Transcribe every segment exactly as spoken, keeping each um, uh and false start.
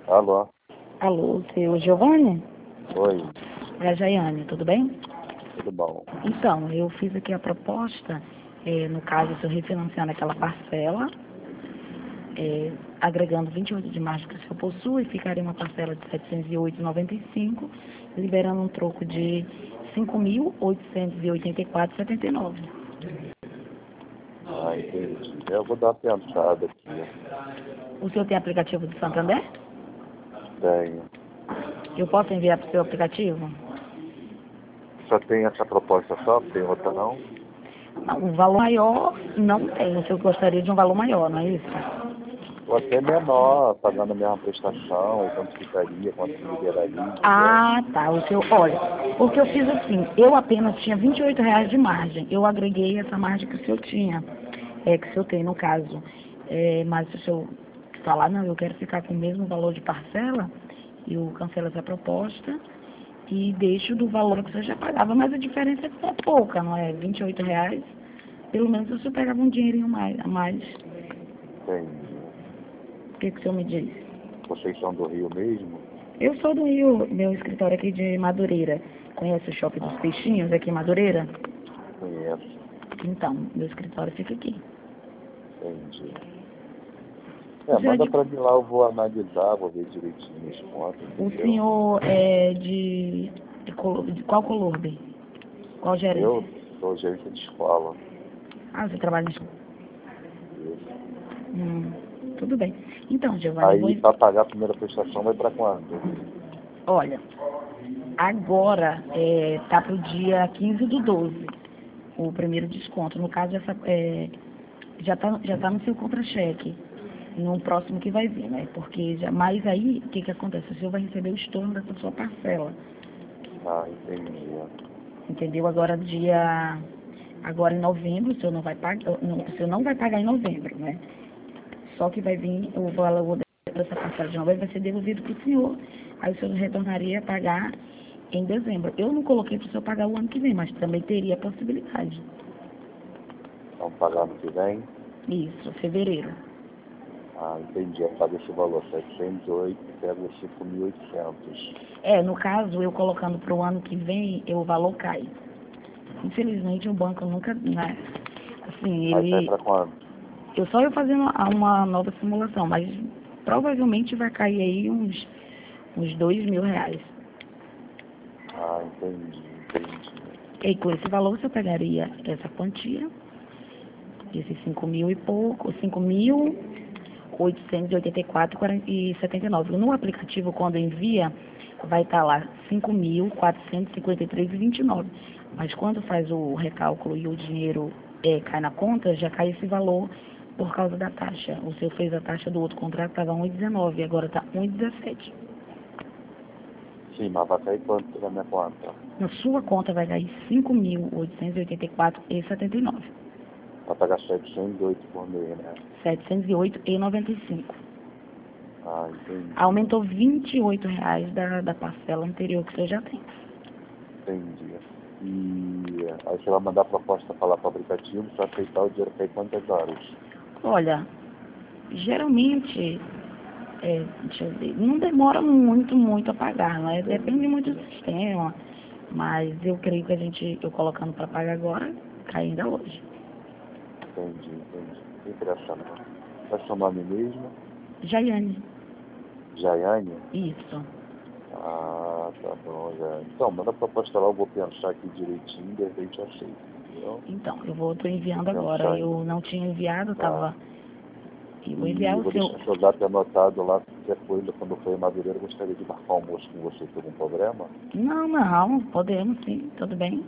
Alô? Alô, seu Giovanni? Oi, É a Jaiane, tudo bem? tudo bom? Então, eu fiz aqui a proposta, eh, no caso, se eu refinanciando aquela parcela, eh, agregando vinte e oito de margem que o senhor possui, ficaria uma parcela de setecentos e oito reais e noventa e cinco centavos, liberando um troco de cinco mil oitocentos e oitenta e quatro reais e setenta e nove centavos. Ah, entendi. Eu vou dar uma pensada aqui. O senhor tem aplicativo do Santander? Tenho. Eu posso enviar para o seu aplicativo? Só tem essa proposta só? Tem outra não? Não, um valor maior não tem. O senhor gostaria de um valor maior, não é isso? Ou até menor, pagando a mesma prestação, quanto ficaria, quanto liberaria, entendeu? Ah, tá. O seu, olha, porque eu fiz assim, eu apenas tinha vinte e oito reais de margem. Eu agreguei essa margem que o senhor tinha, é, que o senhor tem no caso. É, mas se o senhor falar, não, eu quero ficar com o mesmo valor de parcela, eu cancelo essa proposta e deixo do valor que o senhor já pagava. Mas a diferença é pouca, não é? vinte e oito reais. Pelo menos o senhor pegava um dinheirinho mais, a mais. Entendi. O que, que o senhor me diz? Vocês são do Rio mesmo? Eu sou do Rio, meu escritório aqui de Madureira. Conhece o Shopping dos Peixinhos aqui em Madureira? Conheço. Então, meu escritório fica aqui. Entendi. O É, senhor é manda de, pra mim lá, eu vou analisar, vou ver direitinho as contas, o entendeu? senhor é de, de, colo- de qual Colorbe? Qual gerência? Eu sou gerente de escola. Ah, você trabalha em escola. Isso. Hum, tudo bem. Então, Giovanni, eu vou... Aí, para pagar a primeira prestação, vai para quando? Olha, agora é, tá pro dia quinze do doze, o primeiro desconto. No caso, essa, é, já tá, já tá no seu contra-cheque. No próximo que vai vir, né? Porque já, mas aí, o que que acontece? O senhor vai receber o estorno dessa sua parcela, Ah, entendi. entendeu? Agora dia, agora em novembro, o senhor não vai pagar, não, o senhor não vai pagar em novembro, né? Só que vai vir o valor dessa parcela de novembro vai ser devolvido para o senhor. Aí o senhor retornaria a pagar em dezembro. Eu não coloquei para o senhor pagar o ano que vem, mas também teria a possibilidade. Vamos pagar no que vem? Isso, fevereiro. Ah, entendi. Eu pago esse valor, setecentos e oito, pego cinco mil e oitocentos. É, no caso, eu colocando para o ano que vem, eu- o valor cai. Infelizmente, o banco nunca, né? Assim, Aí sai ele... para quando? Eu só eu fazendo uma nova simulação, mas provavelmente vai cair aí uns, uns dois mil reais. Ah, entendi, entendi. E com esse valor, você pegaria essa quantia, esses cinco mil e pouco, cinco mil oitocentos e oitenta e quatro e setenta e nove. No aplicativo, quando envia, vai estar lá cinco mil quatrocentos e cinquenta e três e vinte e nove. Mas quando faz o recálculo e o dinheiro é, cai na conta, já cai esse valor por causa da taxa. O senhor fez a taxa do outro contrato, estava um vírgula dezenove, agora está um vírgula dezessete. Sim, mas vai cair quanto na minha conta? Na sua conta vai cair cinco mil oitocentos e oitenta e quatro e setenta e nove. Vai pagar setecentos e oito por mês, né? setecentos e oito e noventa e cinco. Ah, entendi. Aumentou vinte e oito reais da, da parcela anterior que você já tem. Entendi. E aí você vai mandar a proposta para lá para o aplicativo, para aceitar o dinheiro cair quantas horas? Olha, geralmente, é, deixa eu ver, não demora muito, muito a pagar, né? Depende muito do sistema. Mas eu creio que a gente, eu colocando para pagar agora, cai ainda hoje. Entendi, entendi. Interessante. Qual é seu nome mesmo? Jaiane, Jaiane? isso. Ah, tá bom, já. Então, manda a proposta lá, eu vou pensar aqui direitinho, de repente eu aceito, entendeu? Então, eu vou, tô enviando Vou agora. pensar Eu em... não tinha enviado, Tá. tava. E vou E enviar o vou seu. deixar seu dado anotado lá, qualquer coisa, quando for em Madureira, eu gostaria de marcar um almoço com você, tem algum problema? Não, não, podemos sim, tudo bem.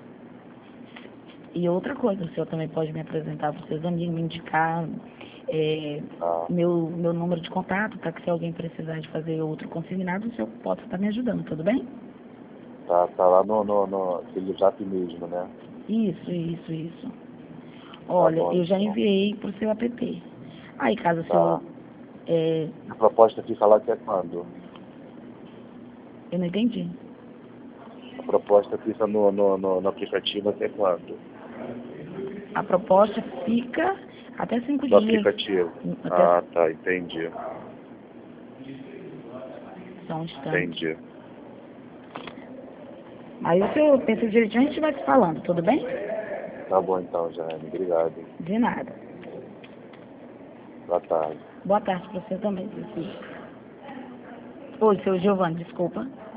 E outra coisa, o senhor também pode me apresentar para os seus amigos, me indicar é, Ah, meu, meu número de contato, para que se alguém precisar de fazer outro consignado, o senhor possa estar me ajudando, tudo bem? tá, tá lá no, no, no aquele zap mesmo, né? Isso, isso, isso. Tá Olha, bom, eu já então. enviei para o seu app. Aí, caso o Tá. senhor... é, A proposta fica lá até quando? eu não entendi. A proposta fica no, no, no, no aplicativo até quando? A proposta fica até cinco No dias. aplicativo. Até, Ah, tá, entendi. Só um instante. Entendi. Aí o senhor pensa direitinho, a gente vai se falando, tudo bem? Tá bom então, Jaime. Obrigado. De nada. Boa tarde. Boa tarde para você também, Cecília. Oi, seu Giovanni, desculpa.